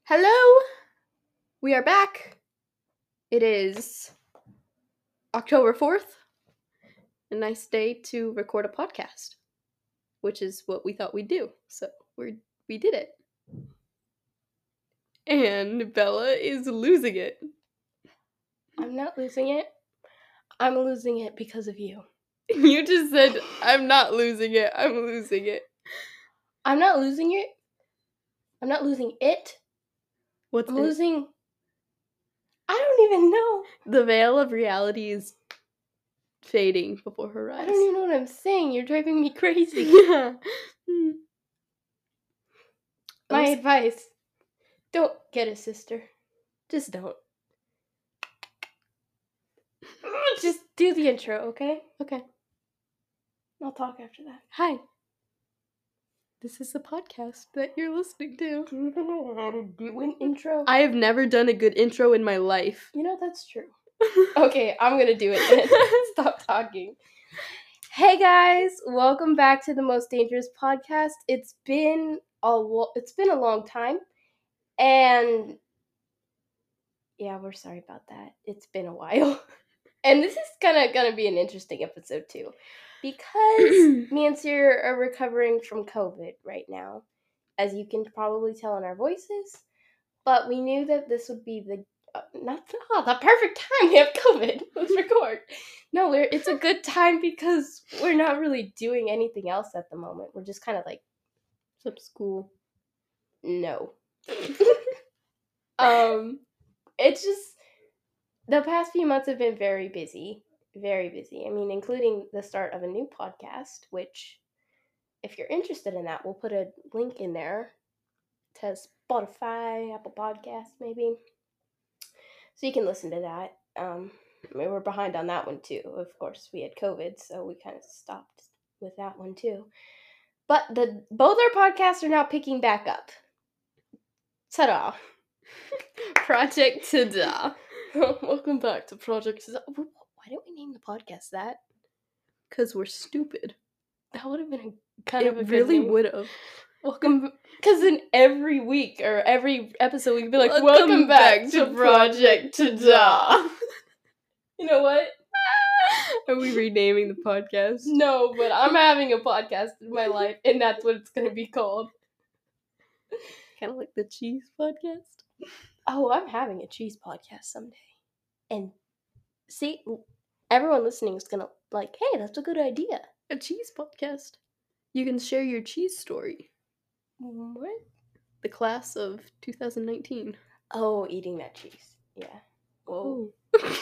Hello! We are back. It is October 4th. A nice day to record a podcast, which is what we thought we'd do. So we did it. And Bella is losing it. I'm not losing it. I'm losing it because of you. You just said, I'm not losing it. I'm losing it. I'm not losing it. I'm not losing it. What's I'm it? losing... I don't even know. The veil of reality is fading before her eyes. I don't even know what I'm saying. You're driving me crazy. Yeah. My advice. Don't get a sister. Just don't. Just do the intro, okay? Okay. I'll talk after that. Hi. This is the podcast that you're listening to. Do you know how to do an intro? I have never done a good intro in my life. You know, that's true. Okay, I'm gonna do it then. Stop talking. Hey guys, welcome back to the Most Dangerous Podcast. It's been a long time, and yeah, we're sorry about that. It's been a while, and this is gonna be an interesting episode too, because me and Sierra are recovering from COVID right now, as you can probably tell in our voices. But we knew that this would be the perfect time. We have COVID. Let's record. No, it's a good time because we're not really doing anything else at the moment. We're just kind of like, Except school. no. It's just the past few months have been very busy. Very busy. I mean, including the start of a new podcast, which, if you're interested in that, we'll put a link in there to Spotify, Apple Podcasts, maybe. So you can listen to that. We were behind on that one too. Of course, we had COVID, so we kind of stopped with that one too. But both our podcasts are now picking back up. Ta-da! Project Ta-da. Welcome back to Project Ta-da. Why didn't we name the podcast that? Because we're stupid. That would have been kind of a good really name. would have. Welcome, because in every week or every episode we could be like, welcome back to Project Ta-da. You know what? Are we renaming the podcast? No, but I'm having a podcast in my life, and that's what it's going to be called. Kind of like the cheese podcast? Oh, I'm having a cheese podcast someday. And see, everyone listening is going to like, hey, that's a good idea. A cheese podcast. You can share your cheese story. What? The class of 2019. Oh, eating that cheese. Yeah. Whoa.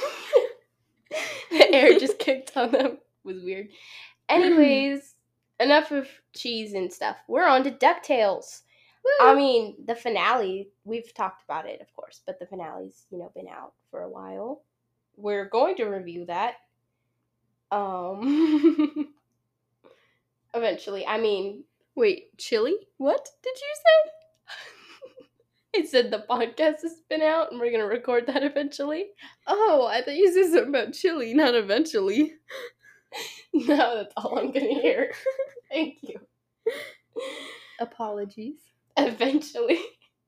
The air just kicked on them. It was weird. Anyways, enough of cheese and stuff. We're on to DuckTales. Woo! I mean, the finale, we've talked about it, of course, but the finale's, been out for a while. We're going to review that. Eventually. I mean... Wait, chili? What did you say? I said the podcast has been out and we're going to record that eventually. Oh, I thought you said something about chili, not eventually. No, that's all I'm going to hear. Thank you. Apologies. Eventually.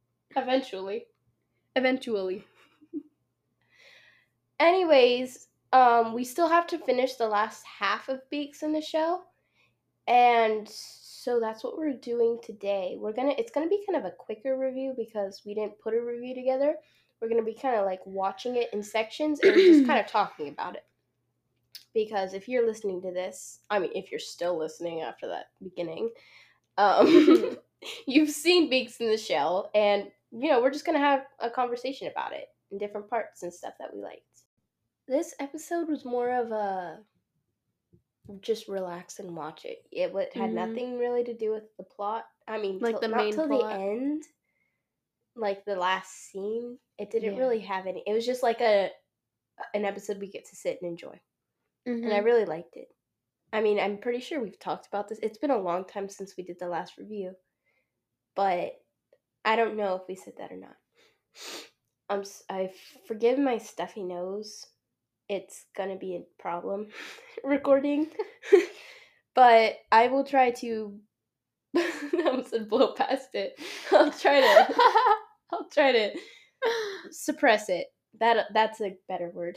Anyways, we still have to finish the last half of Beaks in the Shell. And so that's what we're doing today. It's gonna be kind of a quicker review because we didn't put a review together. We're gonna be kind of like watching it in sections and just kind of talking about it. Because if you're listening to this, I mean, if you're still listening after that beginning, you've seen Beaks in the Shell, and we're just gonna have a conversation about it in different parts and stuff that we liked. This episode was more of a just relax and watch it. It had nothing really to do with the plot. I mean, like not till the end, like the last scene. It didn't really have any. It was just like an episode we get to sit and enjoy, and I really liked it. I mean, I'm pretty sure we've talked about this. It's been a long time since we did the last review, but I don't know if we said that or not. I forgive my stuffy nose. It's gonna be a problem recording, but I will try to. I almost said blow past it. I'll try to I'll try to suppress it. That's a better word.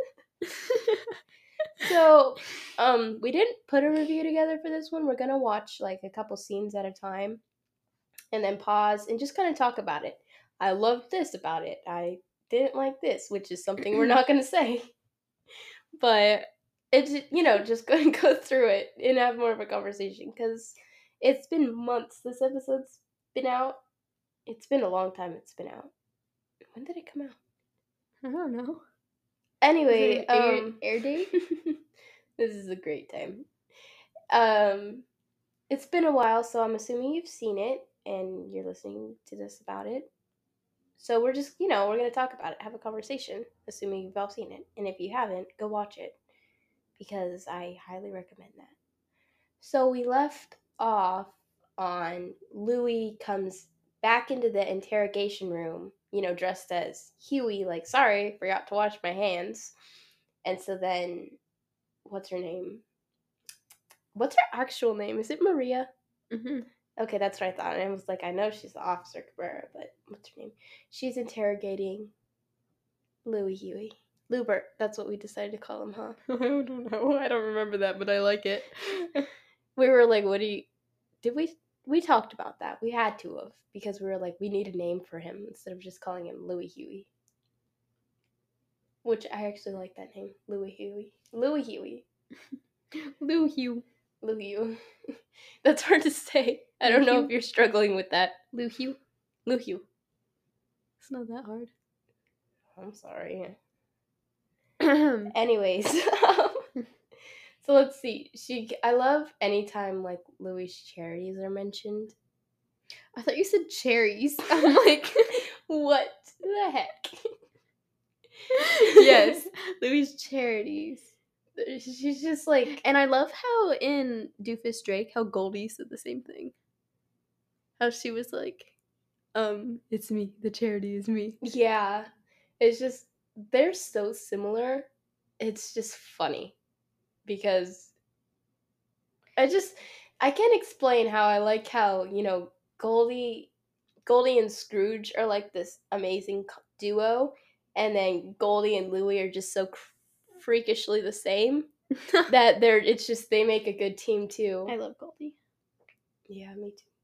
So, we didn't put a review together for this one. We're gonna watch like a couple scenes at a time, and then pause and just kind of talk about it. I loved this about it. I didn't like this, which is something we're not gonna say. But it's just go and go through it and have more of a conversation because it's been months. This episode's been out. It's been a long time. It's been out. When did it come out? I don't know. Anyway, air date? This is a great time. It's been a while, so I'm assuming you've seen it and you're listening to this about it. So we're just, we're going to talk about it, have a conversation, assuming you've all seen it. And if you haven't, go watch it because I highly recommend that. So we left off on Louis comes back into the interrogation room, dressed as Huey, like, sorry, forgot to wash my hands. And so then, what's her name? What's her actual name? Is it Maria? Mm-hmm. Okay, that's what I thought. And I was like, I know she's Officer Cabrera, but what's her name? She's interrogating Louis Huey. Lubert, that's what we decided to call him, huh? I don't know. I don't remember that, but I like it. We were like, we talked about that. We had to have, because we were like, we need a name for him instead of just calling him Louis Huey. Which I actually like that name, Louis Huey. Louis Huey. Lou Hugh. Lou Hugh. That's hard to say. I don't know if you're struggling with that. Lou Hugh. Lou Hugh. It's not that hard. I'm sorry. Anyways, so let's see. I love anytime like Louis' charities are mentioned. I thought you said cherries. I'm like, what the heck? Yes, Louis' charities. She's just like, and I love how in Doofus Drake, how Goldie said the same thing. How she was like, it's me. The charity is me. Yeah, it's just they're so similar. It's just funny because I can't explain how I like how Goldie and Scrooge are like this amazing duo, and then Goldie and Louie are just so freakishly the same that they make a good team too. I love Goldie. Yeah, me too.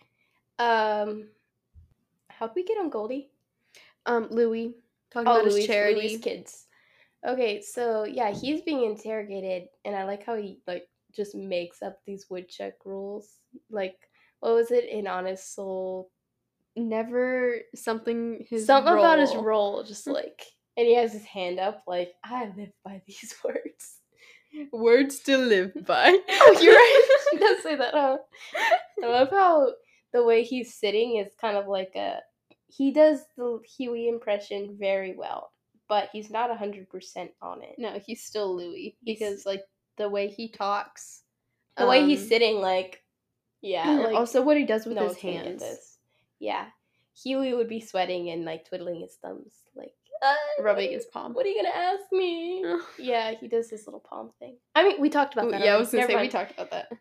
How'd we get on Goldie? Louis talking about his charity. Louis' kids. Okay, so yeah, he's being interrogated, and I like how he like just makes up these woodchuck rules. Like, what was it? An honest soul. Never something about his role, just like, and he has his hand up, like, I live by these words. Words to live by. Oh, you're right. She does say that, huh? I love how the way he's sitting is kind of like he does the Huey impression very well, but he's not 100% on it. No, he's still Louis because like the way he talks, the way he's sitting, like, yeah. Like, also what he does with his hands. Yeah, Huey would be sweating and like twiddling his thumbs, like rubbing his palm. What are you gonna ask me? Yeah, he does his little palm thing. I mean, we talked about that. Yeah, I was gonna say we talked about that.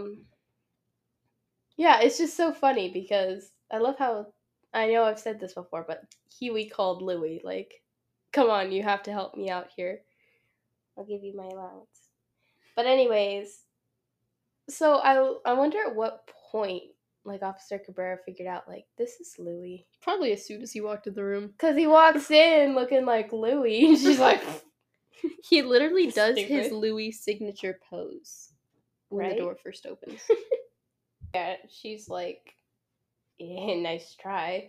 Yeah, it's just so funny because I love how, I know I've said this before, but Huey called Louis, like, come on, you have to help me out here. I'll give you my allowance. But anyways, so I wonder at what point, like, Officer Cabrera figured out, like, this is Louis. Probably as soon as he walked in the room. Because he walks in looking like Louis, and she's like... He literally does his Louis signature pose when the door first opens. Yeah, she's like, yeah, nice try.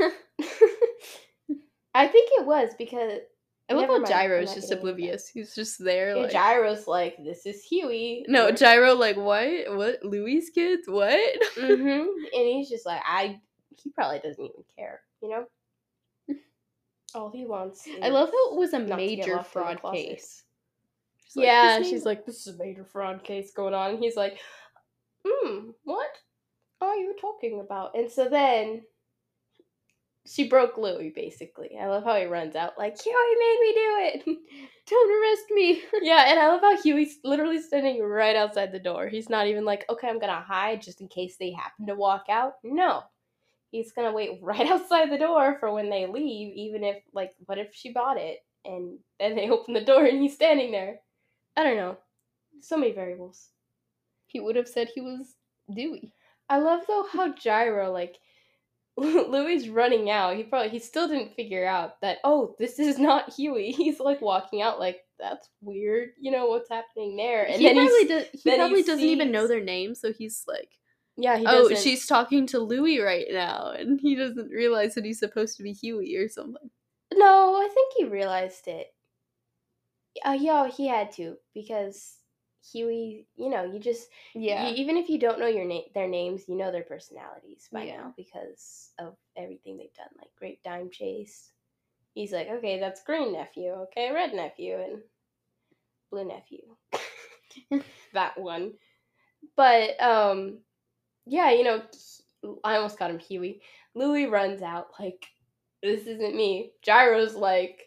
I think it was because... I love how Gyro's just oblivious. He's just there. Yeah, like... Gyro's like, this is Huey. No, Gyro like, what? Louis' kids? What? And he's just like, he probably doesn't even care, you know? All he wants is... I love how it was a major fraud case. She's yeah, she's like, this is a major fraud case going on. And he's like, what are you talking about? And so then... she broke Louis, basically. I love how he runs out, like, Huey made me do it! Don't arrest me! Yeah, and I love how Huey's literally standing right outside the door. He's not even like, okay, I'm gonna hide just in case they happen to walk out. No. he's gonna wait right outside the door for when they leave, even if, like, what if she bought it and then they open the door and he's standing there? I don't know. So many variables. He would have said he was Dewey. I love, though, how Gyro, like, Louis running out. He still didn't figure out that, oh, this is not Huey. He's, like, walking out like, that's weird. You know, what's happening there? And He probably doesn't even know their names, so he's like, yeah, he doesn't. oh, she's talking to Louis right now, and he doesn't realize that he's supposed to be Huey or something. No, I think he realized it. Yeah, he had to, because Huey, you know, you just, even if you don't know their names, you know their personalities by now because of everything they've done, like Great Dime Chase. He's like, okay, that's Green Nephew, okay, Red Nephew, and Blue Nephew. That one. But, yeah, you know, I almost got him Huey. Louis runs out like, this isn't me. Gyro's like,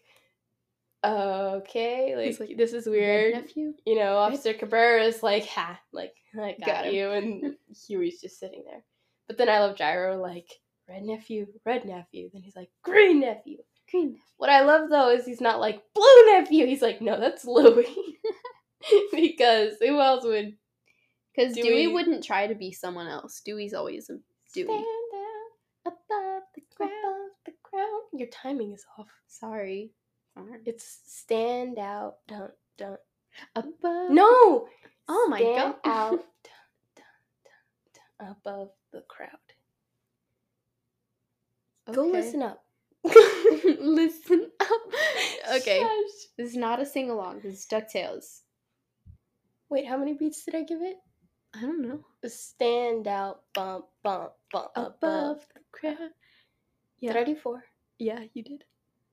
okay, like this is weird. Nephew? You know, Officer Cabrera's like, ha, like, I got you, and Huey's just sitting there. But then I love Gyro, like, Red Nephew. Then he's like, Green Nephew. What I love, though, is he's not like, Blue Nephew. He's like, no, that's Louis. Because who else would? Because Dewey wouldn't try to be someone else. Dewey's always a Dewey. Stand out above the crowd. Your timing is off. Sorry. It's stand out, don't. Above. No! Oh my god. Stand out, above the crowd. Okay. Go listen up. Listen up. Okay. Shush. This is not a sing-along. This is DuckTales. Wait, how many beats did I give it? I don't know. Stand out, bump, bump, bump, above the crowd. Yeah. Did I do 4? Yeah, you did.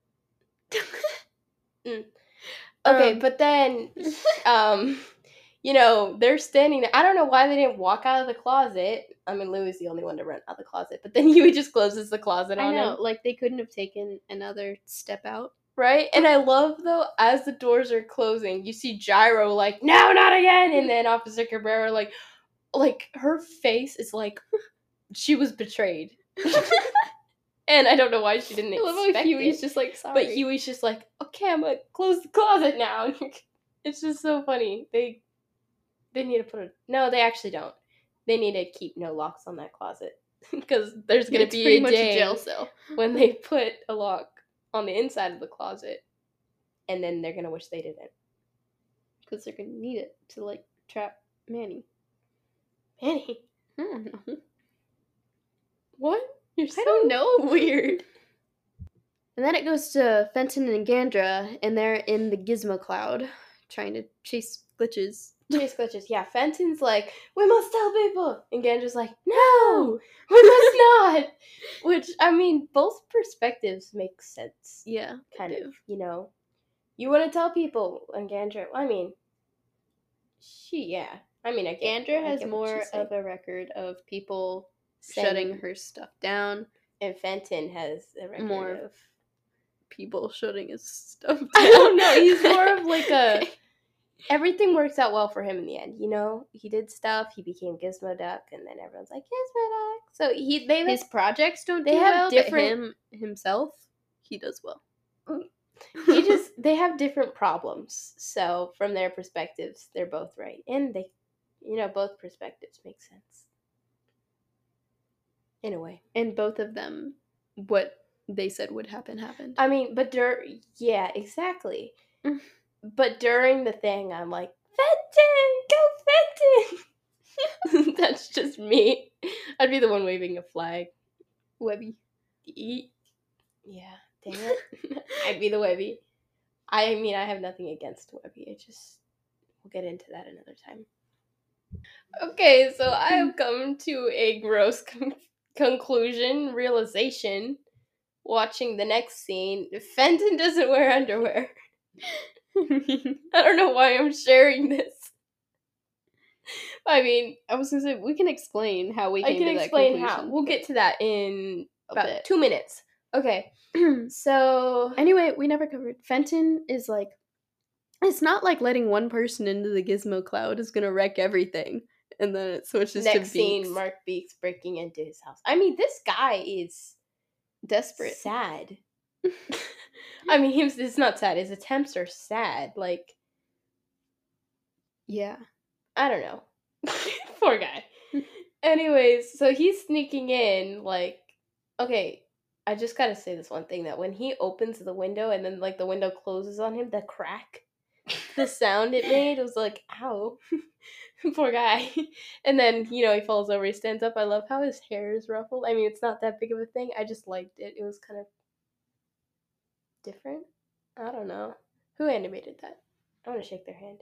Okay, but then, you know, they're standing there. I don't know why they didn't walk out of the closet. I mean, Louis is the only one to run out of the closet, but then Huey just closes the closet on him. Like, they couldn't have taken another step out. Right? And I love, though, as the doors are closing, you see Gyro, like, no, not again! And then Officer Cabrera, like, her face is like, she was betrayed. And I don't know why she didn't expect it. Huey's just like, sorry. But Huey's just like, okay, I'm gonna close the closet now. It's just so funny. They need to no, they actually don't. They need to keep no locks on that closet. Because there's gonna be a day jail cell when they put a lock on the inside of the closet. And then they're gonna wish they didn't. Because they're gonna need it to, like, trap Manny. Manny? I don't know. What? You're so I don't know. Weird. And then it goes to Fenton and Gandra, and they're in the Gizmo Cloud, trying to chase glitches. Yeah, Fenton's like, we must tell people! And Gandra's like, no! We must not! Which, I mean, both perspectives make sense. Yeah. Kind of, you know. You want to tell people, and Gandra, I mean, Gandra has more of a record of people shutting her stuff down. And Fenton has a record of people shutting his stuff down. I don't know. He's more of like a... Everything works out well for him in the end, you know? He did stuff, he became Gizmo Duck, and then everyone's like, Gizmo Duck. So his projects don't do well, different... But himself, he does well. They have different problems. So from their perspectives, they're both right. And they, you know, both perspectives make sense. In a way. And both of them, what they said would happen, happened. I mean, but yeah, exactly. But during the thing, I'm like, Fenton! Go Fenton! That's just me. I'd be the one waving a flag. Webby. Yeah, dang it. I'd be the Webby. I mean, I have nothing against Webby. We'll get into that another time. Okay, so I have come to a gross realization, watching the next scene. Fenton doesn't wear underwear. I don't know why I'm sharing this. I mean, I was gonna say, we can explain how we came to that conclusion. I can explain how. We'll get to that in about 2 minutes. Okay. So... Anyway, we never covered. Fenton is like... It's not like letting one person into the Gizmo Cloud is gonna wreck everything. and then it switches Next to Beaks. scene, Mark Beeks breaking into his house. I mean, this guy is Desperate. sad. I mean, it's not sad. His attempts are sad. Like, yeah. I don't know. Poor guy. Anyways, so he's sneaking in, like, okay, I just gotta say this one thing, that when he opens the window and then, like, the window closes on him, the crack, the sound it made was like, ow. Poor guy. And then, he falls over, he stands up. I love how his hair is ruffled. I mean, it's not that big of a thing. I just liked it. It was kind of different. I don't know. Who animated that? I want to shake their hand.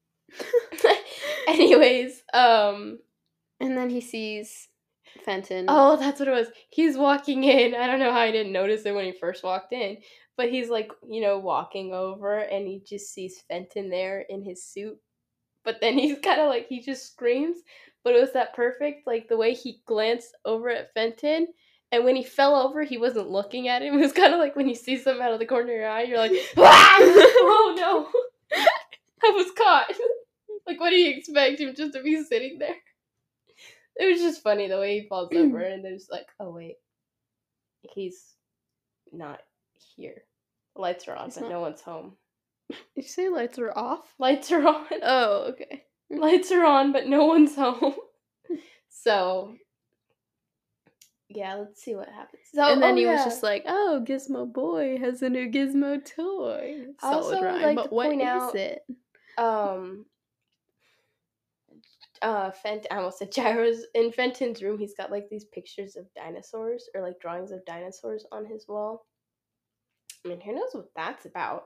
Anyways, and then he sees Fenton. Oh, that's what it was. He's walking in. I don't know how I didn't notice it when he first walked in, but he's like, walking over and he just sees Fenton there in his suit. But then he's kind of like, he just screams. But it was that perfect, like the way he glanced over at Fenton. And when he fell over, he wasn't looking at him. It was kind of like when you see something out of the corner of your eye, you're like, ah! Oh no. I was caught. Like, what do you expect him just to be sitting there? It was just funny the way he falls over and there's like, oh wait, he's not here. Lights are on, but no one's home. Did you say lights are off? Lights are on. Oh, okay. Lights are on, but no one's home. So, yeah, let's see what happens. So, and then he was just like, oh, Gizmo Boy has a new Gizmo toy. Solid rhyme, like but what is it? I almost said Gyro's. In Fenton's room, he's got like these pictures of dinosaurs, or like drawings of dinosaurs on his wall. I mean, who knows what that's about?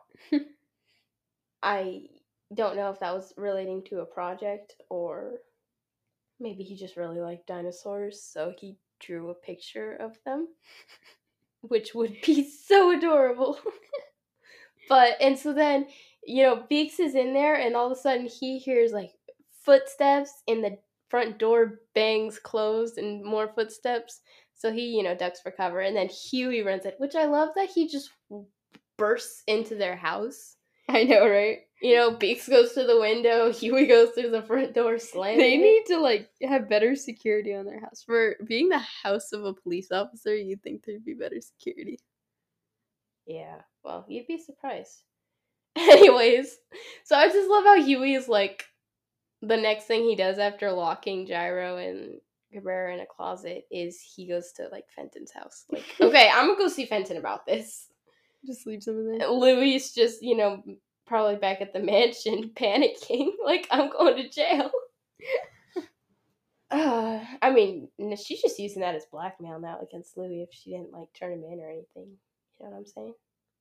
I don't know if that was relating to a project, or maybe he just really liked dinosaurs, so he drew a picture of them, which would be so adorable. And so then, Beaks is in there, and all of a sudden he hears like footsteps, in the front door bangs closed and more footsteps. So he, ducks for cover, and then Huey runs in, which I love that he just bursts into their house. I know, right? Beaks goes to the window, Huey goes through the front door slamming. They need to like have better security on their house. For being the house of a police officer, you'd think there'd be better security. Yeah, well, you'd be surprised. Anyways, so I just love how Huey is like, the next thing he does after locking Gyro and Cabrera in a closet is he goes to like Fenton's house. Like, okay, I'm gonna go see Fenton about this. Just leaves him in there. Louie's just, probably back at the mansion panicking. Like, I'm going to jail. I mean, she's just using that as blackmail now against Louie if she didn't like turn him in or anything. You know what I'm saying?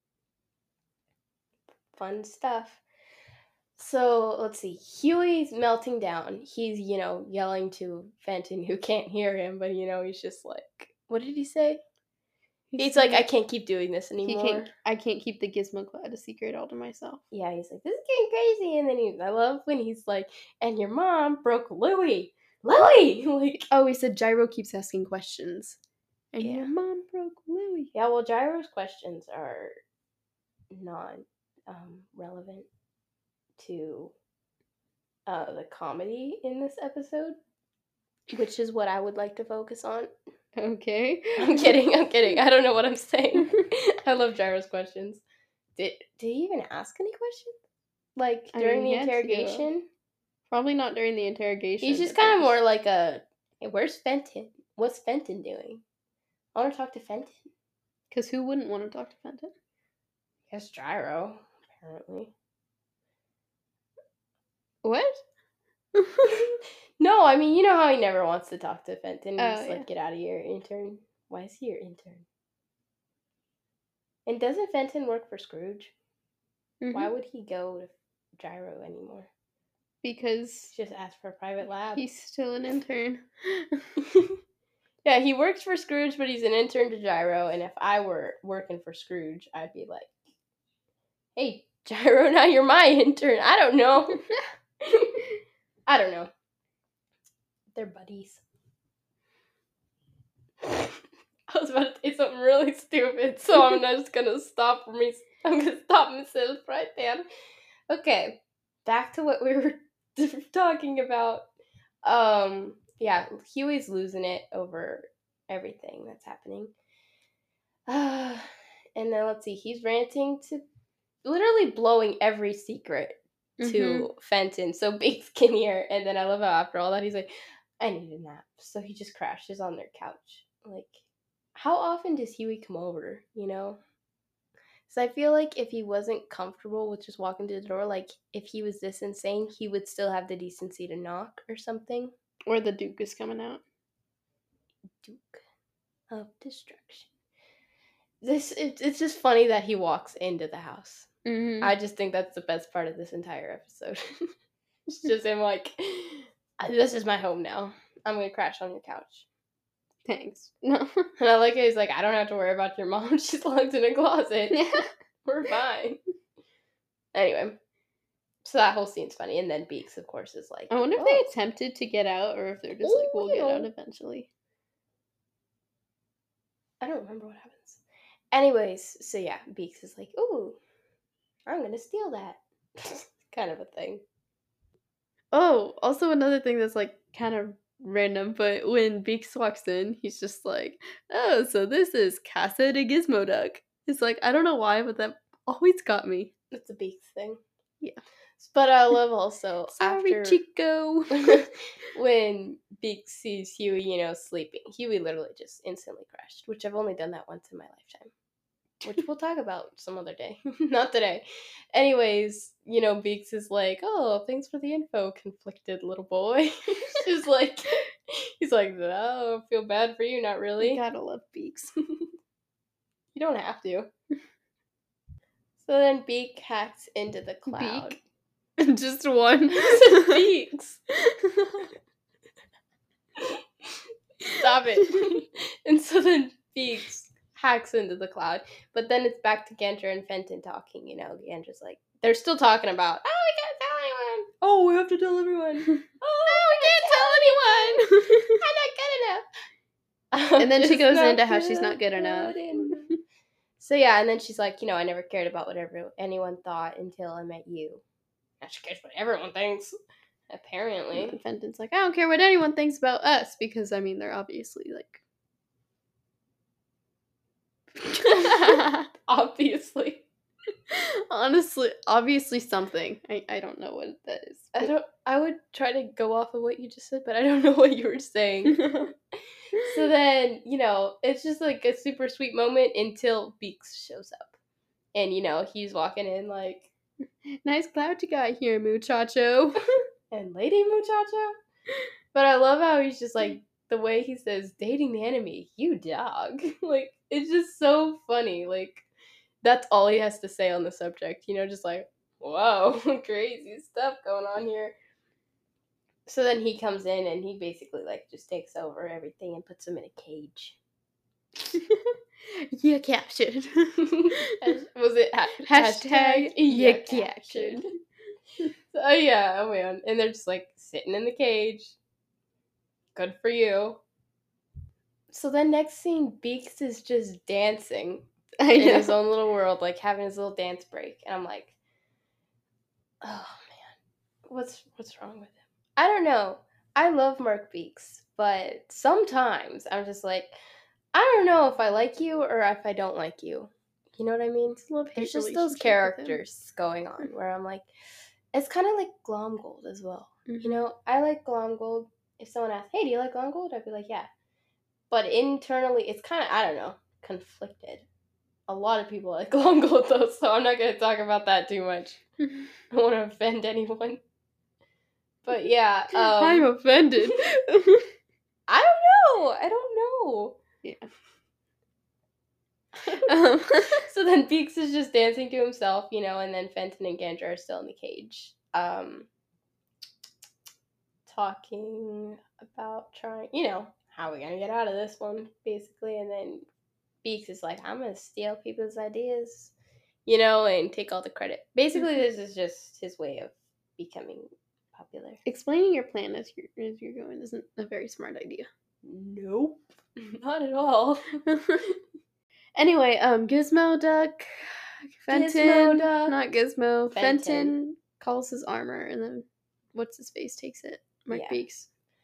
Fun stuff. So, let's see. Huey's melting down. He's, yelling to Fenton, who can't hear him, but, he's just like, what did he say? He's like, I can't keep doing this anymore. I can't keep the Gizmo Cloud a secret all to myself. Yeah, he's like, this is getting crazy. And then I love when he's like, and your mom broke Louie. Louie! Like, oh, he said Gyro keeps asking questions. And your mom broke Louie. Yeah, well, Gyro's questions are not relevant to the comedy in this episode, which is what I would like to focus on. Okay. I'm kidding. I don't know what I'm saying. I love Gyro's questions. Did he even ask any questions? Like, during the interrogation? Probably not during the interrogation. He's just kind of more like a, hey, where's Fenton? What's Fenton doing? I want to talk to Fenton. Because who wouldn't want to talk to Fenton? I guess Gyro, apparently. What? No, I mean, you know how he never wants to talk to Fenton. He's just like, get out of here, intern. Why is he your intern? And doesn't Fenton work for Scrooge? Mm-hmm. Why would he go to Gyro anymore? Because just ask for a private lab. He's still an intern. Yeah, he works for Scrooge, but he's an intern to Gyro. And if I were working for Scrooge, I'd be like, hey, Gyro, now you're my intern. I don't know. I don't know. They're buddies. I was about to say something really stupid, so I'm just gonna stop myself right there. Okay, back to what we were talking about. Yeah, Huey's losing it over everything that's happening. And then let's see, he's ranting to literally blowing every secret to Fenton so Biggs can hear. And then I love how after all that he's like, I need a nap. So he just crashes on their couch. Like, how often does Huey come over, you know? So I feel like if he wasn't comfortable with just walking through the door, like if he was this insane, he would still have the decency to knock or something. Or the Duke is coming out. Duke of Destruction. It's just funny that he walks into the house. I just think that's the best part of this entire episode. It's just him like, this is my home now. I'm gonna crash on your couch. Thanks. No. And I like it. He's like, I don't have to worry about your mom. She's locked in a closet. Yeah. We're fine. Anyway, so that whole scene's funny. And then Beaks, of course, is like, I wonder if they attempted to get out or if they're just like, we'll get out eventually. I don't remember what happens. Anyways, so yeah, Beaks is like, ooh, I'm gonna steal that. Kind of a thing. Oh, also another thing that's like kind of random, but when Beaks walks in, he's just like, oh, so this is Casa de Gizmo Duck. It's like, I don't know why, but that always got me. It's a Beaks thing. Yeah. But I love also Sorry, after Chico. when Beaks sees Huey, you know, sleeping. Huey literally just instantly crashed, which I've only done that once in my lifetime. Which we'll talk about some other day. Not today. Anyways, you know, Beaks is like, oh, thanks for the info, conflicted little boy. She's like, he's like, oh, feel bad for you, not really. I gotta love Beaks. You don't have to. So then Beak hacks into the cloud. Beak? Just one. Beaks. Stop it. And so then Beaks hacks into the cloud. But then it's back to Gander and Fenton talking, you know. Gander's like, they're still talking about, oh, we can't tell anyone. Oh, we have to tell everyone. Oh, we can't tell anyone. I'm not good enough. And then she goes into how she's not good enough. So yeah, and then she's like, you know, I never cared about whatever anyone thought until I met you. Now she cares what everyone thinks. Apparently. And Fenton's like, I don't care what anyone thinks about us, because, I mean, they're obviously, like... Obviously. Honestly, obviously something. I don't know what that is. I would try to go off of what you just said, but I don't know what you were saying. So then, you know, it's just like a super sweet moment until Beaks shows up. And, you know, he's walking in like... Nice cloud you got here, muchacho. And lady muchacho. But I love how he's just like, the way he says, dating the enemy, you dog. Like, it's just so funny. Like, that's all he has to say on the subject. You know, just like, whoa, crazy stuff going on here. So then he comes in and he basically, like, just takes over everything and puts him in a cage. Yeah, captured. Was it hashtag yeah, captured? So yeah, oh man. And they're just like sitting in the cage. Good for you. So then next scene, Beaks is just dancing in his own little world, like having his little dance break. And I'm like, oh man, what's wrong with him? I don't know. I love Mark Beaks, but sometimes I'm just like, I don't know if I like you or if I don't like you. You know what I mean? There's just those characters going on where I'm like, it's kind of like Glomgold as well. Mm-hmm. You know, I like Glomgold. If someone asks, hey, do you like Glomgold? I'd be like, yeah. But internally, it's kind of, I don't know, conflicted. A lot of people like Glomgold though, so I'm not going to talk about that too much. I don't want to offend anyone. But yeah. I'm offended. I don't know. Yeah. So then Beaks is just dancing to himself, you know, and then Fenton and Gander are still in the cage. Talking about trying, you know, how we're going to get out of this one, basically. And then Beaks is like, I'm going to steal people's ideas, you know, and take all the credit. Basically, this is just his way of becoming popular. Explaining your plan as you're going isn't a very smart idea. Nope. Not at all. Anyway, Gizmo Duck, Fenton, Gizmo Duck. Not Gizmo, Fenton calls his armor, and then what's his face takes it, Mark Beaks.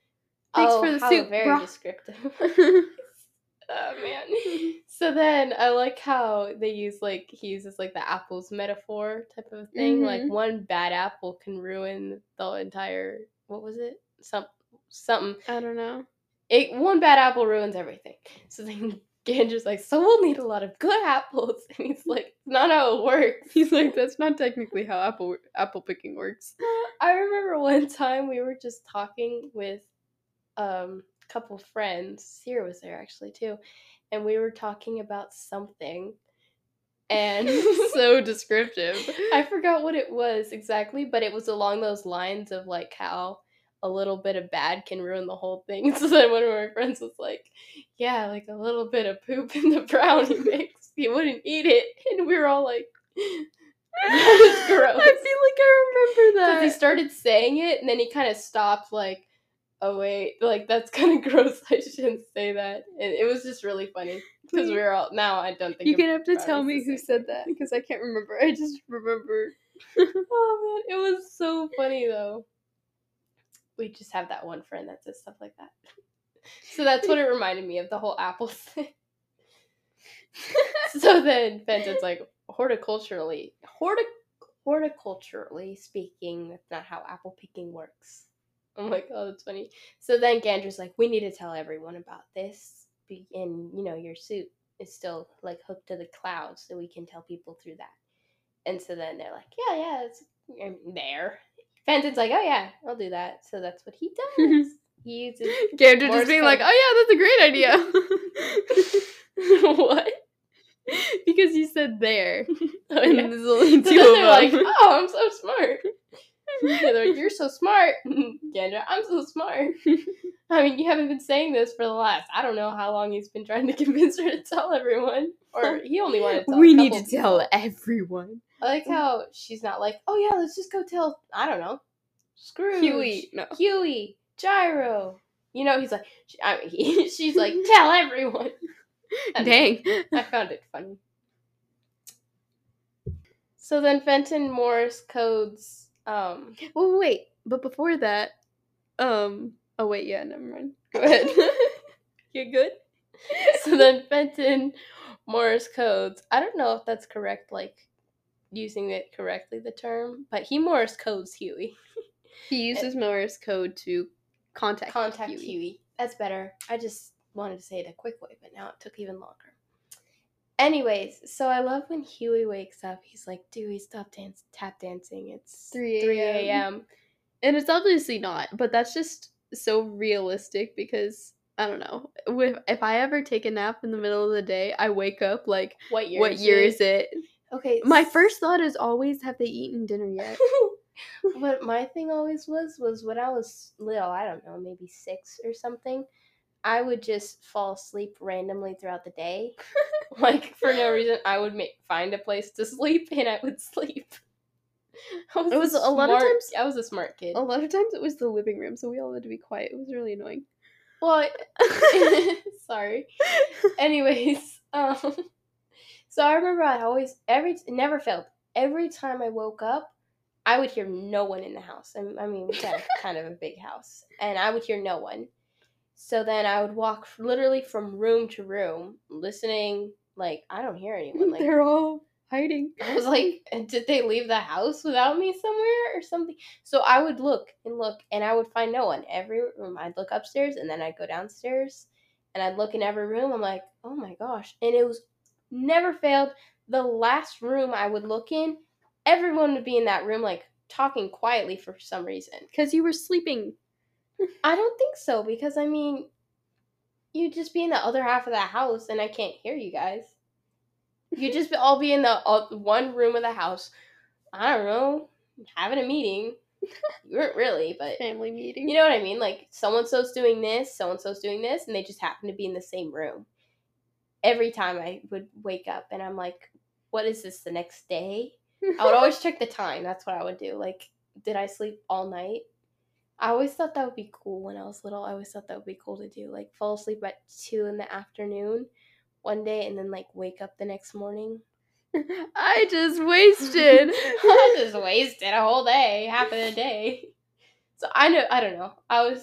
Thanks for the soup, very brah. descriptive. Oh, man. So then I like how he uses like the apples metaphor type of thing. Like Mhm. one bad apple can ruin the entire, what was it? Something. I don't know. One bad apple ruins everything. So then Gandra's like, so we'll need a lot of good apples. And he's like, not how it works. He's like, that's not technically how apple picking works. I remember one time we were just talking with a couple friends. Sierra was there actually too. And we were talking about something. And So descriptive. I forgot what it was exactly, but it was along those lines of like how a little bit of bad can ruin the whole thing. So then one of my friends was like, yeah, like a little bit of poop in the brownie mix. He wouldn't eat it. And we were all like, that is gross. I feel like I remember that. Because he started saying it and then he kind of stopped like, oh wait, like that's kind of gross. I shouldn't say that. And it was just really funny. Because we were all, now I don't think You're gonna have to brownies tell me the who same. said that, because I can't remember. I just remember. Oh man, it was so funny though. We just have that one friend that says stuff like that. So that's what it reminded me of, the whole apple thing. So then Fenton's like, horticulturally speaking, that's not how apple picking works. I'm like, oh, that's funny. So then Gandra's like, we need to tell everyone about this. And, your suit is still, like, hooked to the clouds, so we can tell people through that. And so then they're like, yeah, it's there. Fenton's like, oh, yeah, I'll do that. So that's what he does. He uses Gandra Morse just being code. like, oh yeah, that's a great idea. What? Because you said there. Oh, And yeah. there's only So two then of they're like, them. oh, I'm so smart. They're like, you're so smart. Gandra, I'm so smart. I mean, you haven't been saying this for the last, I don't know how long he's been trying to convince her to tell everyone. Or he only wanted to tell We a need couple to tell people. everyone. I like how she's not like, oh yeah, let's just go tell, I don't know, Scrooge, Huey. No. Huey, Gyro. He's like, she's like, tell everyone. Dang. I found it funny. So then Fenton Morse codes, Well, wait. But before that, oh wait, yeah, never mind. Go ahead. you're good? So then Fenton Morse codes, I don't know if that's correct, like, using it correctly, the term, but he Morse codes Huey. He uses Morse code to contact Huey. That's better. I just wanted to say it a quick way, but now it took even longer. Anyways, so I love when Huey wakes up. He's like, Dewey, stop tap dancing. It's 3 a.m. And it's obviously not, but that's just so realistic because, I don't know, if I ever take a nap in the middle of the day, I wake up like, What year is it? Okay. My first thought is always, have they eaten dinner yet? What my thing always was when I was little, I don't know, maybe 6 or something, I would just fall asleep randomly throughout the day. Like, for no reason, I would find a place to sleep, and I would sleep. I was a smart kid. A lot of times it was the living room, so we all had to be quiet. It was really annoying. Well, sorry. Anyways, so I remember it never failed. Every time I woke up, I would hear no one in the house. I mean, we had kind of a big house, and I would hear no one. So then I would walk literally from room to room, listening, like, I don't hear anyone. Like, they're all hiding. I was like, did they leave the house without me somewhere or something? So I would look, and I would find no one. Every room, I'd look upstairs, and then I'd go downstairs, and I'd look in every room. I'm like, oh my gosh. And it was never failed. The last room I would look in, everyone would be in that room, like, talking quietly for some reason. Because you were sleeping. I don't think so, because, I mean, you'd just be in the other half of the house, and I can't hear you guys. You'd just all be in the one room of the house, I don't know, having a meeting. You weren't really, but... Family meeting. You know what I mean? Like, so-and-so's doing this, so-and-so's doing this, and they just happen to be in the same room. Every time I would wake up, and I'm like, what is this, the next day? I would always check the time. That's what I would do. Like, did I sleep all night? I always thought that would be cool when I was little. I always thought that would be cool to do. Like, fall asleep at 2 in the afternoon one day and then, like, wake up the next morning. I just wasted. I just wasted a whole day, half of the day. So I don't know. I was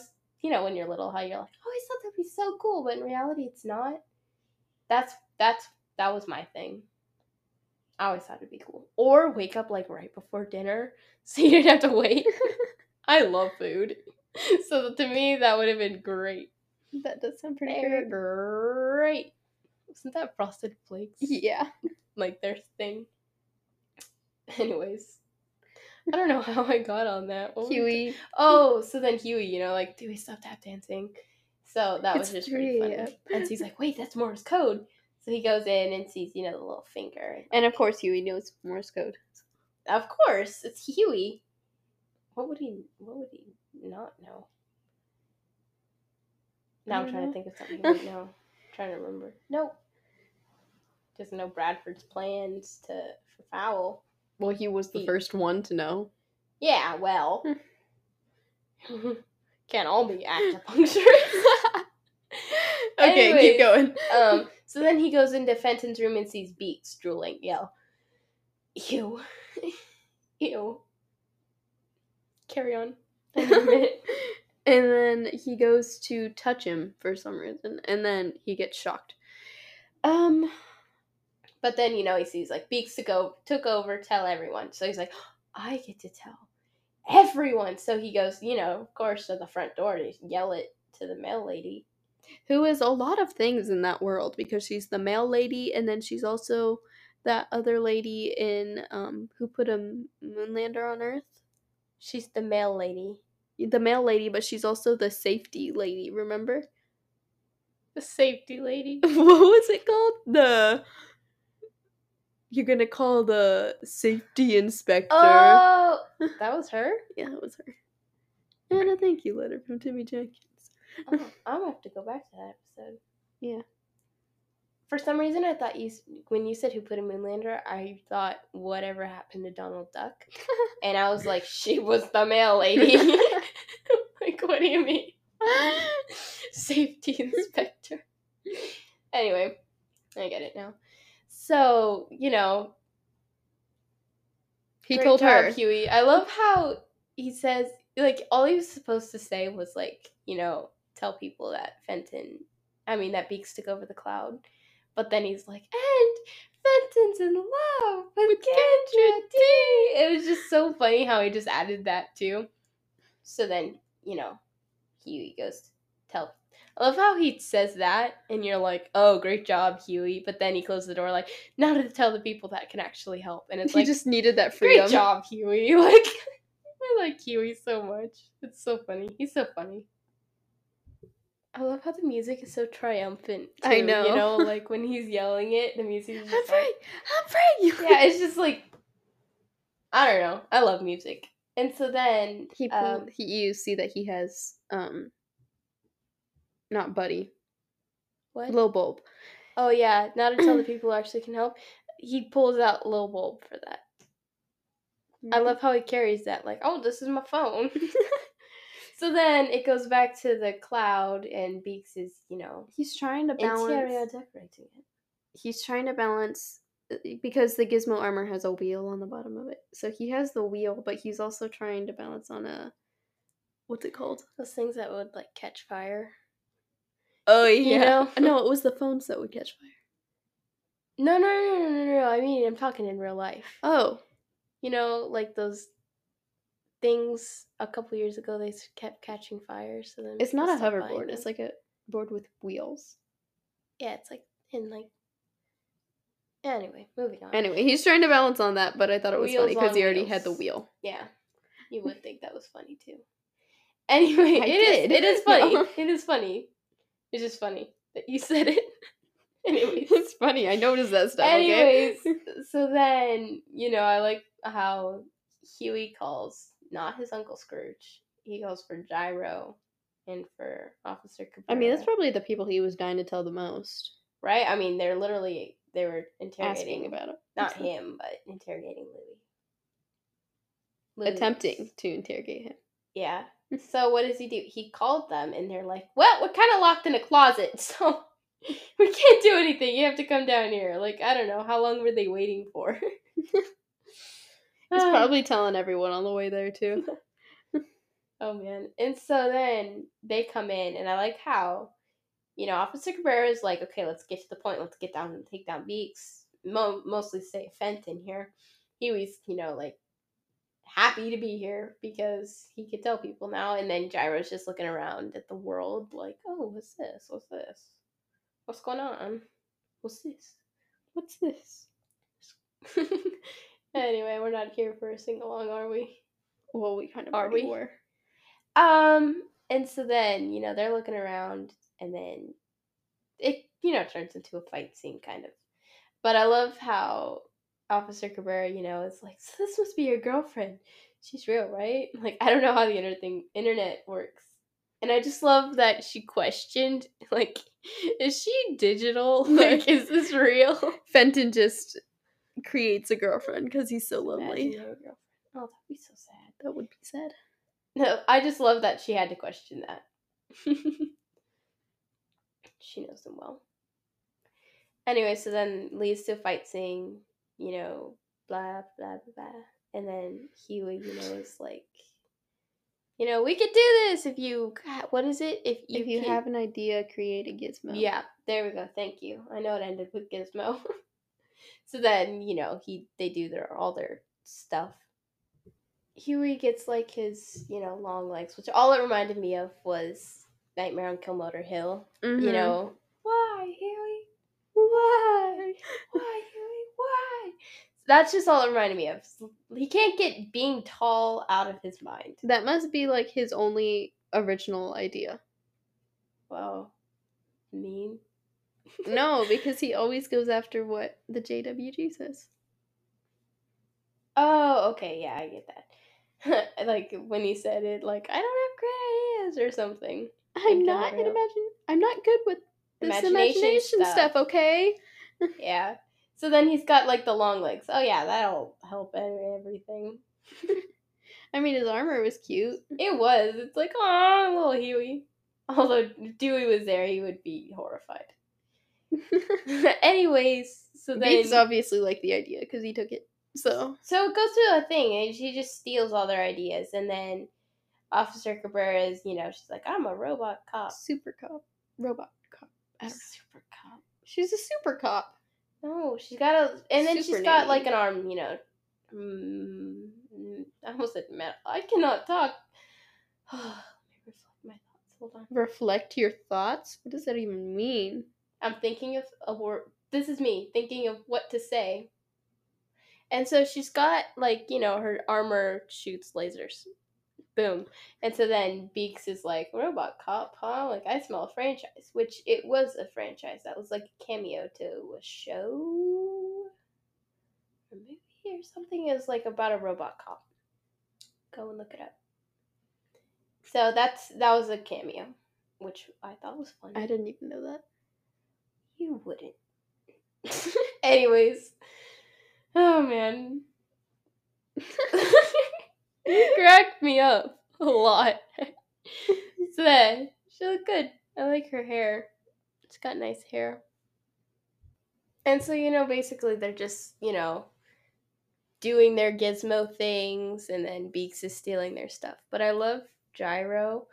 you know, when you're little, how you're like, oh, I thought that'd be so cool, but in reality, it's not. That was my thing. I always thought it'd be cool. Or wake up like right before dinner so you didn't have to wait. I love food. So to me, that would have been great. That does sound pretty They're great. great. Isn't that Frosted Flakes? Yeah. Like their thing. Anyways. I don't know how I got on that. Huey. So then Huey, you know, like, Dewey, stop tap dancing. So that was It's just pretty funny. 3 a.m. And so he's like, wait, that's Morse code. So he goes in and sees, you know, the little finger. And of course Huey knows Morse code. Of course, it's Huey. What would he not know? Now I'm trying to think of something he would know. I'm trying to remember. Nope. Doesn't know Bradford's plans for foul. Well, he was the first one to know. Yeah, well. Can't all be acupuncturists. Okay, Anyways, keep going. So then he goes into Fenton's room and sees Beaks drooling. Yell. Ew. Ew. Carry on. And then he goes to touch him for some reason, and then he gets shocked. But then, you know, he sees, like, Beaks took over, tell everyone. So he's like, I get to tell everyone. So he goes, you know, of course, to the front door to yell it to the mail lady. Who is a lot of things in that world, because she's the mail lady, and then she's also that other lady in, who put a moonlander on Earth. She's the mail lady. The mail lady, but she's also the safety lady, remember? The safety lady. What was it called? You're gonna call the safety inspector. Oh! That was her? Yeah, that was her. And a thank you letter from Timmy Jenkins. Oh, I'm gonna have to go back to that episode. Yeah. For some reason, I thought when you said who put a moonlander, I thought whatever happened to Donald Duck. And I was like, she was the mail lady. Like, what do you mean? Safety inspector. Anyway, I get it now. So, you know. He told her. Huey. I love how he says, like, all he was supposed to say was, like, you know, tell people that that Beaks took over the cloud. But then he's like, and Fenton's in love with Kendra D. It was just so funny how he just added that too. So then, you know, Huey goes to tell. I love how he says that, and you're like, oh, great job, Huey. But then he closes the door like, now to tell the people that can actually help. And it's he like, just needed that freedom. Great job, Huey. Like, I like Huey so much. It's so funny. He's so funny. I love how the music is so triumphant, too. I know. You know, like, when he's yelling it, the music is just I'm free! I'm free! Yeah, it's just like, I don't know. I love music. And so then... you see that he has, not Buddy. What? Lil Bulb. Oh, yeah. Now to tell the people who actually can help. He pulls out Lil Bulb for that. I love how he carries that. Like, oh, this is my phone. So then it goes back to the cloud, and Beaks is, you know... He's trying to balance... interior decorating it. He's trying to balance... Because the Gizmo armor has a wheel on the bottom of it. So he has the wheel, but he's also trying to balance on a... What's it called? Those things that would, like, catch fire. Oh, yeah. You know? No, it was the phones that would catch fire. No. I mean, I'm talking in real life. Oh. You know, like those things a couple years ago, they kept catching fire. So then it's not a hoverboard. It's like a board with wheels. Yeah, it's like in like... Anyway, moving on. Anyway, he's trying to balance on that, but I thought it was funny because he already had the wheel. Yeah. You would think that was funny, too. Anyway, it is funny. No. It is funny. It's just funny that you said it. Anyways. It's funny. I noticed that stuff, Anyways, okay? So then, you know, I like how Huey calls not his Uncle Scrooge. He calls for Gyro and for Officer Cabrera. I mean, that's probably the people he was dying to tell the most. Right? I mean, they were interrogating... Asking about it. Not him, but interrogating Louis. Attempting to interrogate him. Yeah. So what does he do? He called them, and they're like, well, we're kind of locked in a closet, so we can't do anything. You have to come down here. Like, I don't know. How long were they waiting for? He's probably telling everyone on the way there, too. Oh man. And so then they come in, and I like how, Officer Cabrera is like, okay, let's get to the point. Let's get down and take down Beaks. Mostly say Fenton here. He was, like, happy to be here because he could tell people now. And then Gyro's just looking around at the world like, oh, what's this? What's this? What's going on? What's this? What's this? Anyway, we're not here for a sing-along, are we? Well, we kind of Are already we? were. And so then, they're looking around, and then it, turns into a fight scene, kind of. But I love how Officer Cabrera, is like, so this must be your girlfriend. She's real, right? Like, I don't know how the internet works. And I just love that she questioned, like, is she digital? Like, is this real? Fenton just creates a girlfriend because he's so lonely. Imaginary girlfriend. Oh, that'd be so sad. That would be sad. No, I just love that she had to question that. She knows them well. Anyway, so then leads to a fight scene, blah, blah, blah, blah. And then Huey, is like, we could do this if you, what is it? If you have an idea, create a gizmo. Yeah, there we go. Thank you. I know it ended with Gizmo. So then, they do all their stuff. Huey gets like his, long legs, which all it reminded me of was Nightmare on Killmotor Hill. Mm-hmm. Why, Huey? Why? Why, Huey? Why? That's just all it reminded me of. He can't get being tall out of his mind. That must be like his only original idea. Well, mean? No, because he always goes after what the JWG says. Oh, okay, yeah, I get that. Like when he said it, like, I don't have great ideas or something. I'm not good with this imagination stuff, okay? Yeah. So then he's got like the long legs. Oh yeah, that'll help everything. I mean, his armor was cute. It was. It's like, oh, little Huey. Although if Dewey was there, he would be horrified. Anyways, so then Beaks obviously liked the idea because he took it. So it goes through a thing, and she just steals all their ideas, and then Officer Cabrera is, she's like, I'm a robot cop. Super cop. Robot cop. Super cop. She's a super cop. No, she's got a, and then Super she's got nanny. like an arm, I almost said metal. I cannot talk. Let me reflect my thoughts. Hold on. Reflect your thoughts? What does that even mean? I'm thinking of a word. This is me thinking of what to say. And so she's got, like, her armor shoots lasers. Boom. And so then Beaks is like, robot cop, huh? Like, I smell a franchise. Which it was a franchise. That was like a cameo to a show? Or movie or something. It was like about a robot cop. Go and look it up. So that was a cameo. Which I thought was fun. I didn't even know that. You wouldn't. Anyways. Oh, man. You cracked me up a lot. So then, she looked good. I like her hair. She's got nice hair. And so, basically they're just, doing their gizmo things, and then Beaks is stealing their stuff. But I love Gyro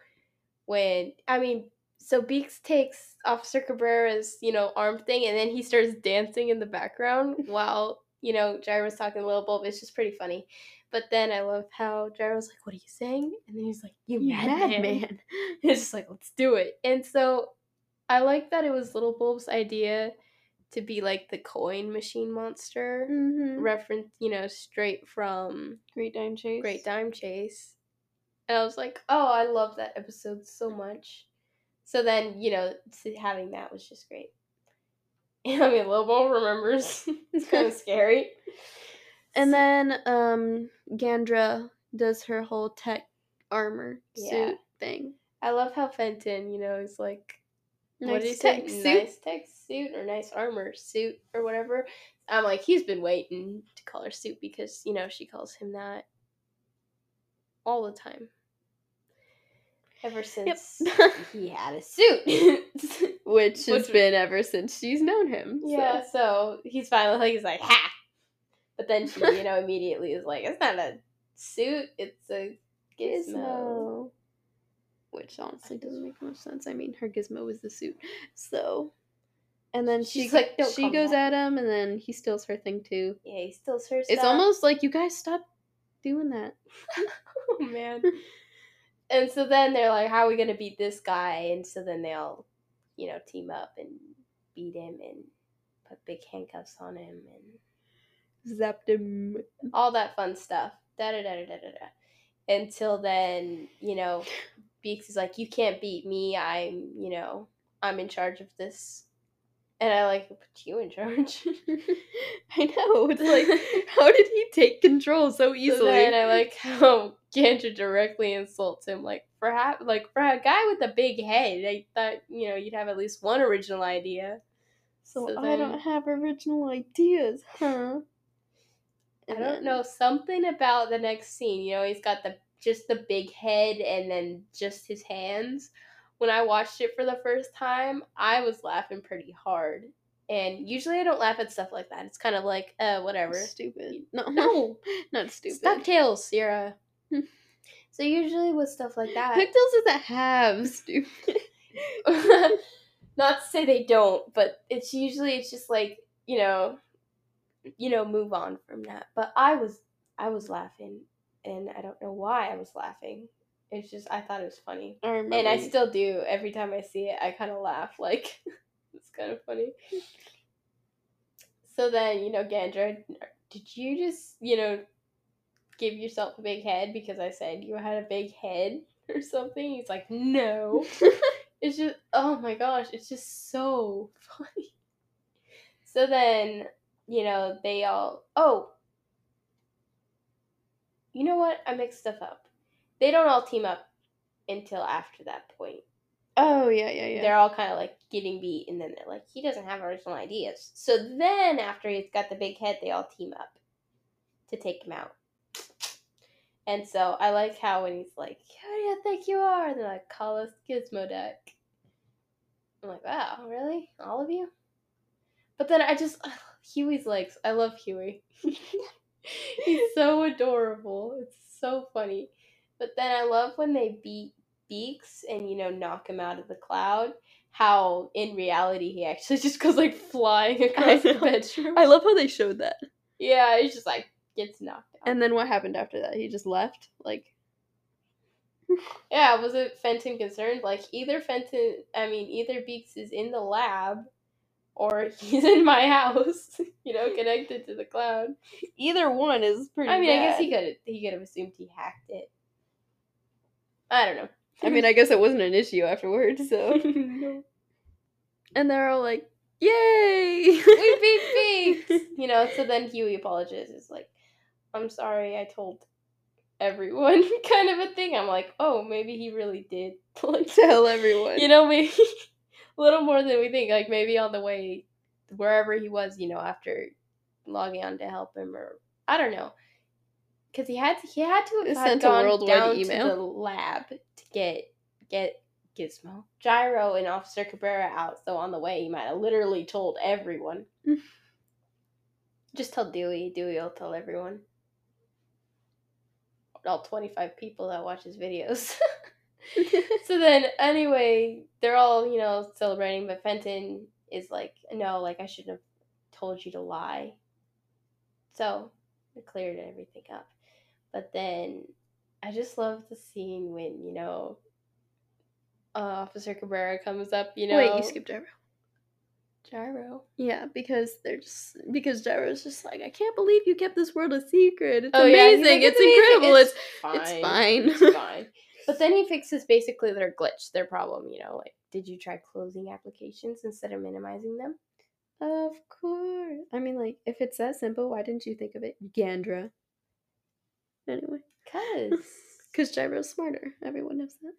so Beaks takes Officer Cabrera's, arm thing, and then he starts dancing in the background while, Gyro's talking to Little Bulb. It's just pretty funny. But then I love how Gyro's like, what are you saying? And then he's like, you madman. It's just like, let's do it. And so I like that it was Little Bulb's idea to be like the coin machine monster. Mm-hmm. Reference, straight from Great Dime Chase. And I was like, oh, I love that episode so much. So then, having that was just great. I mean, Little Bulb remembers. It's kind of scary. And then Gandra does her whole tech armor suit thing. I love how Fenton, is like, nice what did he say? Nice tech suit or nice armor suit or whatever. I'm like, he's been waiting to call her suit because, she calls him that all the time. Ever since he had a suit. Which has been ever since she's known him. Yeah, so he's finally he's like, ha! But then she, immediately is like, it's not a suit, it's a gizmo. which honestly doesn't make much sense. I mean, her gizmo is the suit, so. And then She's like, "Don't she come goes back." at him, and then he steals her thing too. Yeah, he steals her stuff. It's almost like you guys stop doing that. Oh man. And so then they're like, "How are we gonna beat this guy?" And so then they all, team up and beat him and put big handcuffs on him and Zapped him. all that fun stuff. Da da da da da da da. Until then, Beaks is like, "You can't beat me. I'm in charge of this." And I like, put you in charge. I know. It's like, how did he take control so easily? So then I like how Gandra directly insults him, like for a guy with a big head. I thought you'd have at least one original idea. So I don't have original ideas, huh? I don't know, something about the next scene. He's got just the big head and then just his hands. When I watched it for the first time, I was laughing pretty hard. And usually I don't laugh at stuff like that. It's kind of like, whatever. Stupid. No, not stupid. DuckTales, Sierra. So usually with stuff like that, DuckTales doesn't have stupid. Not to say they don't, but it's just like, move on from that. But I was laughing, and I don't know why I was laughing. It's just I thought it was funny, and I still do. Every time I see it, I kind of laugh. Like it's kind of funny. So then, Gandra, did you just give yourself a big head because I said you had a big head or something? He's like, no. It's just, oh my gosh, it's just so funny. So then, they all, you know what? I mixed stuff up. They don't all team up until after that point. Oh, yeah. They're all kind of like getting beat, and then they're like, he doesn't have original ideas. So then, after he's got the big head, they all team up to take him out. And so I like how when he's like, who do you think you are? They're like, call us Gizmo Duck. I'm like, wow, really? All of you? But then Huey's legs. I love Huey. He's so adorable. It's so funny. But then I love when they beat Beaks and, knock him out of the cloud. How, in reality, he actually just goes, like, flying across the bedroom. I love how they showed that. Yeah, he's just, like, gets knocked out. And then what happened after that? He just left? Like... Yeah, was it Fenton concerned? Like, either Beaks is in the lab, or he's in my house, connected to the cloud. Either one is pretty bad. I guess he could have assumed he hacked it. I don't know. I guess it wasn't an issue afterwards, so. No. And they're all like, yay! We beat Beaks! So then Huey apologizes, like, I'm sorry, I told everyone, kind of a thing. I'm like, oh, maybe he really did tell everyone. Maybe a little more than we think. Like, maybe on the way wherever he was, after logging on to help him, or I don't know. Because he had to have sent gone a worldwide down email to the lab to get Gizmo, Gyro, and Officer Cabrera out. So on the way, he might have literally told everyone. Just tell Dewey. Dewey will tell everyone. All 25 people that watch his videos. So then, anyway, they're all, celebrating, but Fenton is like, no, like, I shouldn't have told you to lie. So, it cleared everything up. But then, I just love the scene when, Officer Cabrera comes up, Wait, you skipped Gyro. Gyro? Yeah, because Gyro's just like, I can't believe you kept this world a secret. It's amazing. It's incredible. It's fine. It's fine. But then he fixes basically their glitch, their problem, like, did you try closing applications instead of minimizing them? Of course. If it's that simple, why didn't you think of it, Gandra? Anyway. Because Gyro's smarter. Everyone knows that.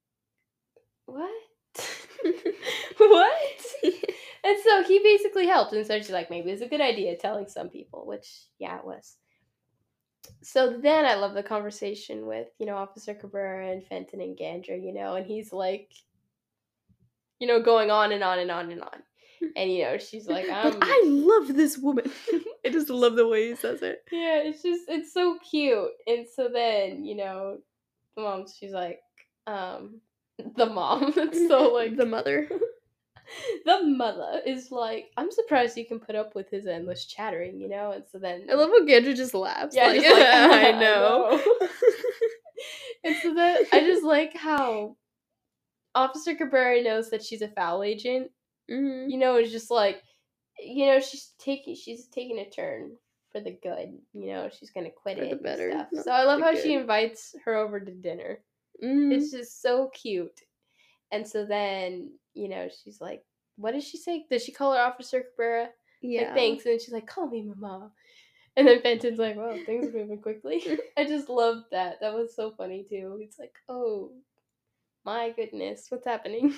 What? What? And so he basically helped, and so she's like, maybe it's a good idea telling some people, which, yeah, it was. So then I love the conversation with, Officer Cabrera and Fenton and Gandra, and he's like, going on and on and on and on. And, she's like, But I love this woman. I just love the way he says it. Yeah, it's so cute. And so then, the mom, she's like, the mom. It's so like the mother. the mother is like, I'm surprised you can put up with his endless chattering, you know? And so then I love how Gandra just laughs. yeah, like, just like I know. And so then I just like how Officer Cabrera knows that she's a foul agent. Mm-hmm. You know, it's just like, you know, she's taking a turn for the good. You know, she's gonna quit For it the and better, stuff. not So I love the how good. she invites her over to dinner. Mm-hmm. It's just so cute. And so then, you know, she's like, what does she say? Does she call her Officer Cabrera? Yeah. Like, thanks. And then she's like, call me Mama. And then Fenton's like, well, things are moving quickly. I just loved that. That was so funny, too. He's like, oh, my goodness, what's happening?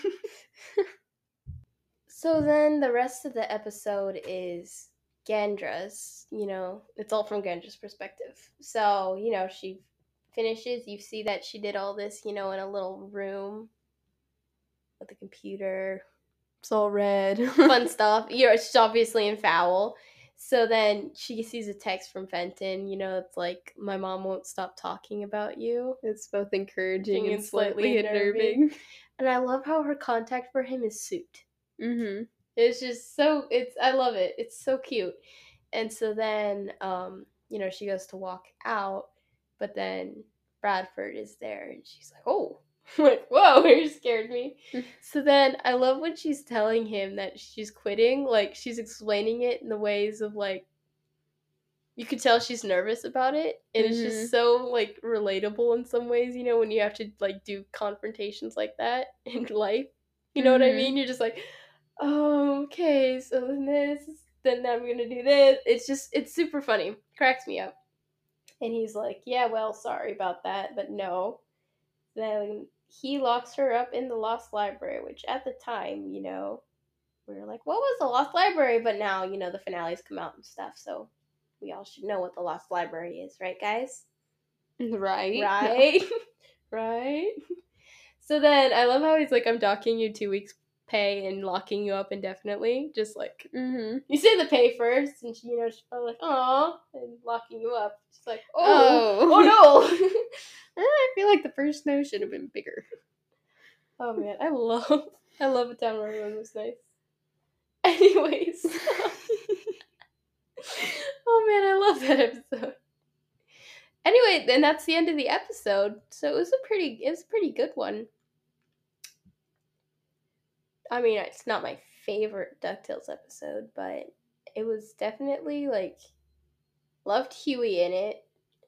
So then the rest of the episode is Gandra's, you know, it's all from Gandra's perspective. So, you know, she finishes, you see that she did all this, you know, in a little room with a computer, It's all red. fun stuff. You know, she's obviously in foul. So then she sees a text from Fenton, you know, it's like, my mom won't stop talking about you. It's both encouraging and And slightly slightly unnerving. And I love how her contact for him is Suit. Mm-hmm. It's just so, I love it. It's so cute. And so then, you know, she goes to walk out, but then Bradford is there and she's like, oh, like, whoa, you scared me. So then I love when she's telling him that she's quitting, like she's explaining it in the ways of like, you could tell she's nervous about it. And it's just so like relatable in some ways, you know, when you have to like do confrontations like that in life. You know what I mean? You're just like, oh, okay, so then I'm gonna do this. It's super funny. Cracks me up. And he's like, yeah, well, sorry about that, but no. Then he locks her up in the Lost Library, which at the time, you know, we were like, what was the Lost Library? But now, you know, the finales come out and stuff, so we all should know what the Lost Library is, right, guys? Right. Right? Right? So then I love how he's like, I'm docking you 2 weeks pay and locking you up indefinitely. Just like, you say the pay first, and she, you know, she's probably like, aw, and locking you up. She's like, oh no. I feel like the first no should have been bigger. Oh man, I love A Town Where Everyone Was Nice. Anyways. Oh man, I love that episode. Anyway, then that's the end of the episode. So it was a pretty good one. I mean, it's not my favorite DuckTales episode, but it was definitely like, loved Huey in it.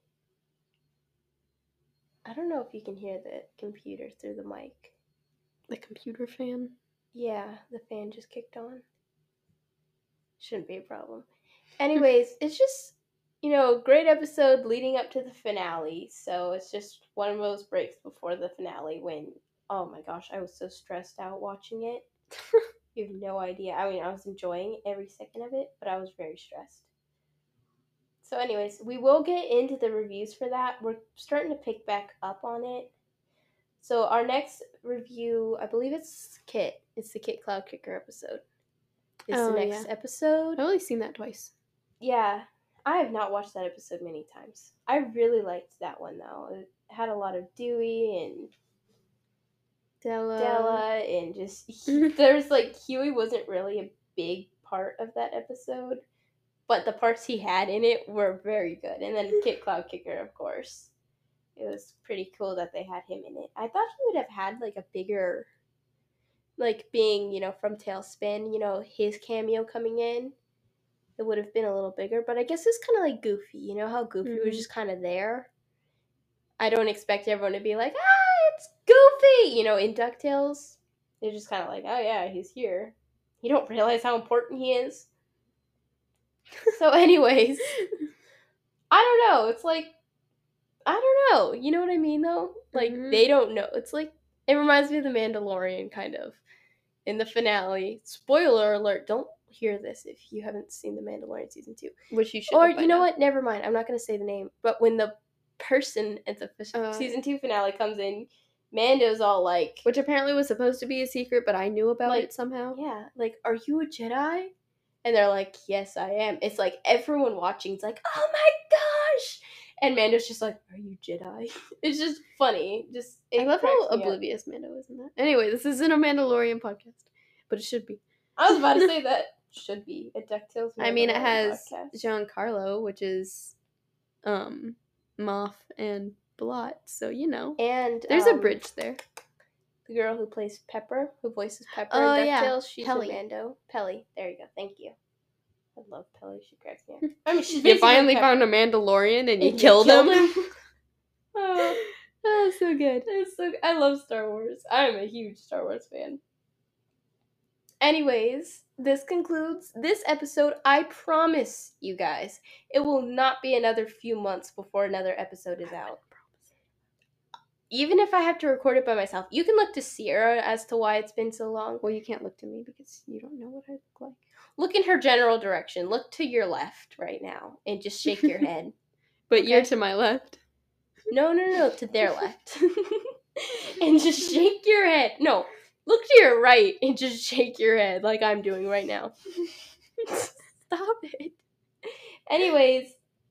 I don't know if you can hear the computer through the mic. The computer fan? Yeah, the fan just kicked on. Shouldn't be a problem. Anyways, it's just, you know, great episode leading up to the finale. So it's just one of those breaks before the finale when, oh my gosh, I was so stressed out watching it. You have no idea. I mean, I was enjoying every second of it, but I was very stressed. So anyways, we will get into the reviews for that. We're starting to pick back up on it. So our next review, I believe it's Kit. It's the Kit Cloud Kicker episode. It's the next episode. I've only seen that twice. Yeah, I have not watched that episode many times. I really liked that one though. It had a lot of Dewey and Della and just there's like Huey wasn't really a big part of that episode, but the parts he had in it were very good. And then Kit Cloud Kicker, of course. It was pretty cool that they had him in it. I thought he would have had like a bigger, like being, you know, from Tailspin, you know, his cameo coming in. It would have been a little bigger, but I guess it's kind of like Goofy. You know how Goofy was just kind of there? I don't expect everyone to be like, it's Goofy! You know, in DuckTales. They're just kind of like, oh yeah, he's here. You don't realize how important he is. So anyways, I don't know. It's like, I don't know. You know what I mean, though? Like, they don't know. It's like, it reminds me of The Mandalorian, kind of. In the finale. Spoiler alert, don't hear this if you haven't seen The Mandalorian Season 2. Which you should. Or, you know what? Never mind. I'm not going to say the name. But when the person at the Season 2 finale comes in, Mando's all like... Which apparently was supposed to be a secret, but I knew about it somehow. Yeah. Like, are you a Jedi? And they're like, yes, I am. It's like everyone watching's like, oh my gosh! And Mando's just like, "Are you Jedi?" It's just funny. I love cracks how me up. oblivious Mando is in that. Anyway, this isn't a Mandalorian podcast, but it should be. I was about to say that should be a DuckTales. I mean, it Mandalorian has podcast. Giancarlo, which is Moff and Blot, so you know. And There's a bridge there. The girl who plays Pepper, who voices Pepper Oh, in yeah. DuckTales, she's Pelly. a Mando. Pelly. There you go. Thank you. I love Pelly. She cracks me up. I mean, she's You basically finally Pepper. found a Mandalorian and you And killed him. Oh, so good. I love Star Wars. I'm a huge Star Wars fan. Anyways, this concludes this episode. I promise you guys, it will not be another few months before another episode is out. Even if I have to record it by myself, you can look to Sierra as to why it's been so long. Well, you can't look to me because you don't know what I look like. Look in her general direction. Look to your left right now and just shake your head. But Okay. you're to my left. No, to their left. And just shake your head. No, look to your right and just shake your head like I'm doing right now. Stop it. Anyways,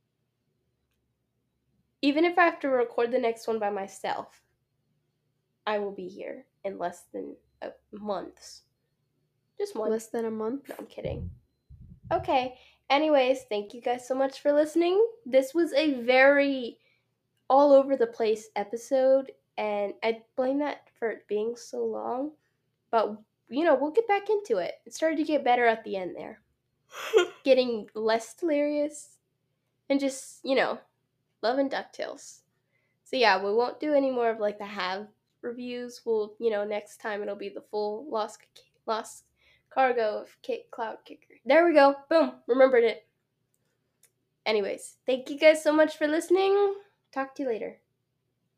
even if I have to record the next one by myself, I will be here in less than months. Just months. Less than a month? No, I'm kidding. Okay. Anyways, thank you guys so much for listening. This was a very all over the place episode, and I blame that for it being so long. But, we'll get back into it. It started to get better at the end there. Getting less delirious and just, loving DuckTales. So yeah, we won't do any more of like the have reviews. We'll, next time it'll be the full Lost Cargo of Cloud Kicker. There we go. Boom. Remembered it. Anyways, thank you guys so much for listening. Talk to you later.